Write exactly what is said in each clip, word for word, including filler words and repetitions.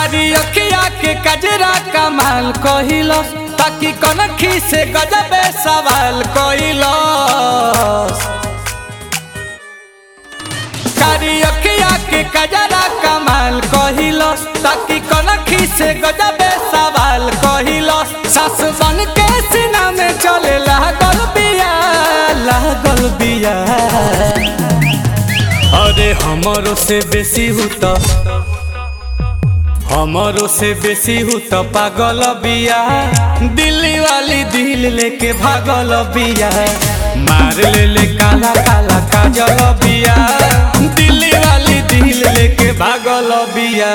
कारी अखिया के कजरा कमाल कहिलो ताकि कनखी से गजबे सवाल कहिलो। कारी अखिया के कजरा कमाल कहिलो ताकि कनखी से गजबे सवाल कहिलो। सास बन के सीना में चले लागल बिया लागल बिया। अरे हमरो से बेसी हुता हमरो से बेसी हुता पागल बिया। दिल्ली वाली दिल लेके भागल बिया। मार ले ले काला काला काजल बिया। दिल्ली वाली दिल लेके भागल बिया।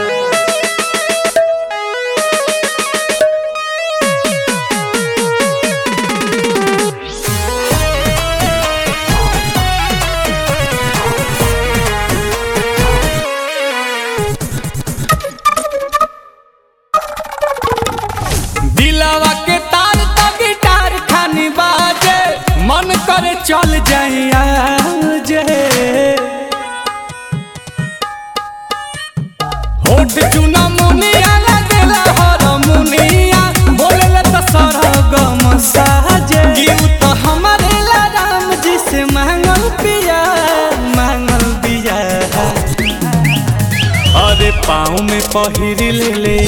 दिलवा के तार तो गिटार खानी बाजे मन करे चल जाइया जे। होठ चुना मुनिया लगेला हर मुनिया बोलेला तो सरगम साजे। गिउ तो हमारे ला राम जी से मांगल पिया मांगल पिया। अरे पाँव में पहिर ले ले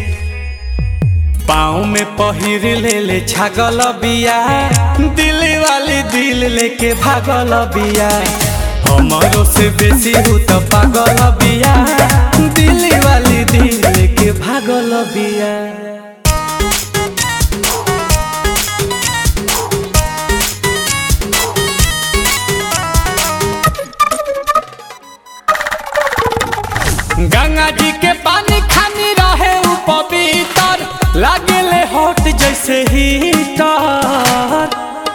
पाँव में पहिर ले ले छागल बिया। दिल्ली वाली दिल लेके भागल बिया। हमरो से बेसी हूँ तो पागल बिया। दिल्ली वाली दिल लेके भागल बिया। गंगा जी के पानी खानी रहे उ पवित्र लागेले हॉट जैसे हीटर।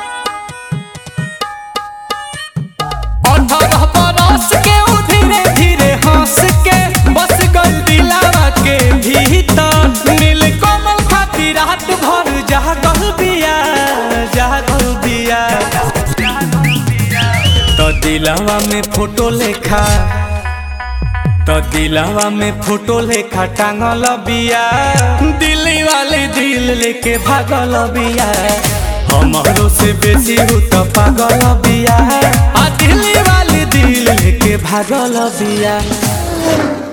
अठारह बरस के उ धीरे धीरे हंस के बस गल दिलावा के भीतर। नील कमल खाती रात भर जागल बिया जागल बिया। तो दिलावा में फोटो लेखा तो दिलवा में फोटो लेखा टांगल बिया। दिल्ली वाली दिल लेके भागल बिया। हमरो से बेसी हूँ तो पागल बिया। दिल्ली वाली दिल लेके भागल बिया।